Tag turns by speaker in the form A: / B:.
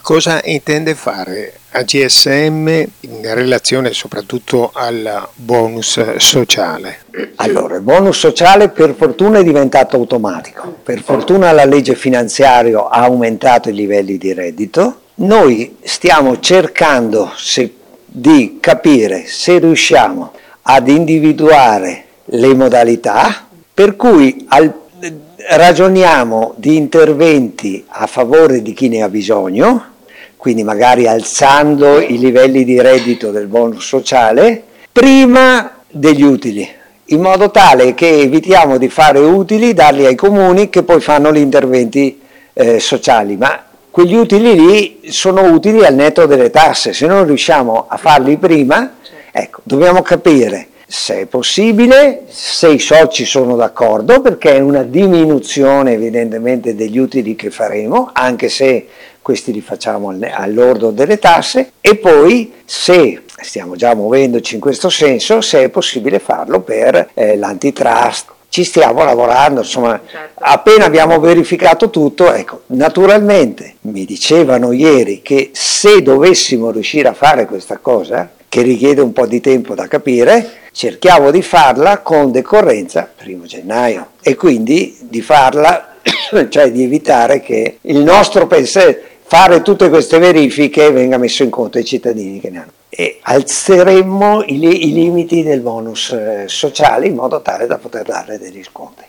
A: Cosa intende fare AGSM in relazione soprattutto al bonus sociale?
B: Allora, il bonus sociale per fortuna è diventato automatico, per fortuna la legge finanziaria ha aumentato i livelli di reddito. Noi stiamo cercando di capire se riusciamo ad individuare le modalità per cui ragioniamo di interventi a favore di chi ne ha bisogno, quindi magari alzando i livelli di reddito del bonus sociale prima degli utili, in modo tale che evitiamo di fare utili, darli ai comuni che poi fanno gli interventi sociali, ma quegli utili lì sono utili al netto delle tasse. Se non riusciamo a farli prima, ecco, dobbiamo capire se è possibile, se i soci sono d'accordo, perché è una diminuzione evidentemente degli utili che faremo, anche se questi li facciamo all'ordo delle tasse, e poi se stiamo già muovendoci in questo senso, se è possibile farlo per l'antitrust. Ci stiamo lavorando, insomma, appena abbiamo verificato tutto, ecco, naturalmente mi dicevano ieri che se dovessimo riuscire a fare questa cosa, che richiede un po' di tempo da capire, cerchiamo di farla con decorrenza 1° gennaio e quindi di farla, cioè di evitare che il nostro fare tutte queste verifiche venga messo in conto ai cittadini che ne hanno. E alzeremmo i limiti del bonus sociale in modo tale da poter dare degli sconti.